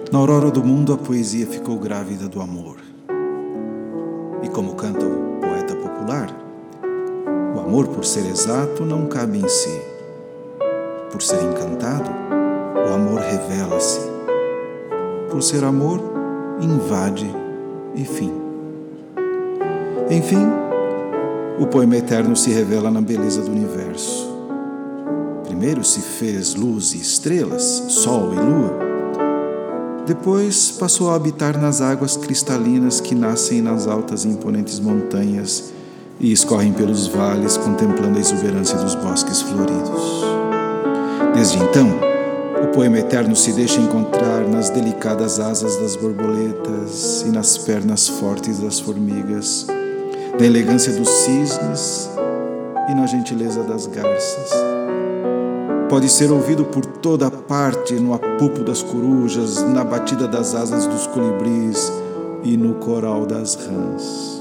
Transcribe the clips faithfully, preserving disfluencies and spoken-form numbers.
Na aurora do mundo, a poesia ficou grávida do amor. E como canta o poeta popular, o amor, por ser exato, não cabe em si. Por ser encantado, o amor revela-se. Por ser amor, invade e fim. Enfim, o poema eterno se revela na beleza do universo. Primeiro se fez luz e estrelas, sol e lua. Depois passou a habitar nas águas cristalinas que nascem nas altas e imponentes montanhas e escorrem pelos vales, contemplando a exuberância dos bosques floridos. Desde então, o poema eterno se deixa encontrar nas delicadas asas das borboletas e nas pernas fortes das formigas, na elegância dos cisnes e na gentileza das garças. Pode ser ouvido por toda parte, no apupo das corujas, na batida das asas dos colibris e no coral das rãs.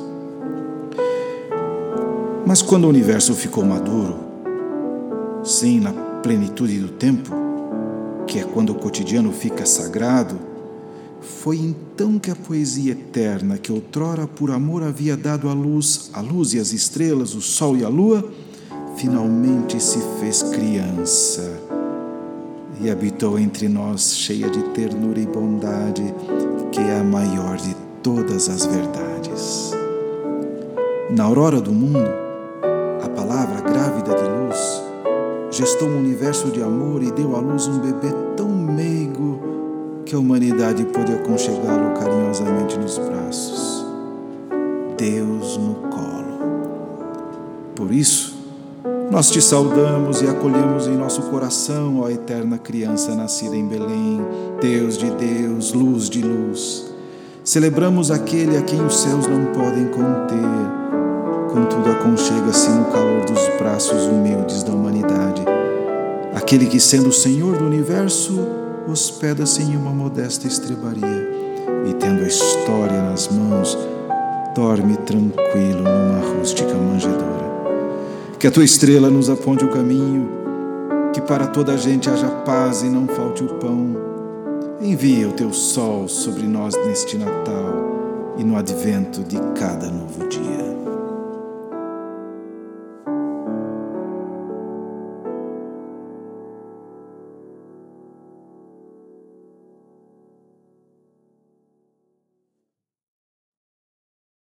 Mas quando o universo ficou maduro, sim, na plenitude do tempo, que é quando o cotidiano fica sagrado, foi então que a poesia eterna, que outrora por amor havia dado à luz, a luz e as estrelas, o sol e a lua, finalmente se fez criança e habitou entre nós, cheia de ternura e bondade, que é a maior de todas as verdades. Na aurora do mundo, a palavra grávida de luz gestou um universo de amor e deu à luz um bebê tão meigo que a humanidade pôde aconchegá-lo carinhosamente nos braços. Deus no colo. Por isso, nós te saudamos e acolhemos em nosso coração, ó eterna criança nascida em Belém, Deus de Deus, luz de luz. Celebramos aquele a quem os céus não podem conter, contudo aconchega-se no calor dos braços humildes da humanidade. Aquele que, sendo o Senhor do universo, hospeda-se em uma modesta estrebaria e, tendo a história nas mãos, dorme tranquilo numa rústica manjedoura. Que a tua estrela nos aponte o caminho, que para toda a gente haja paz e não falte o pão. Envia o teu sol sobre nós neste Natal e no advento de cada novo dia.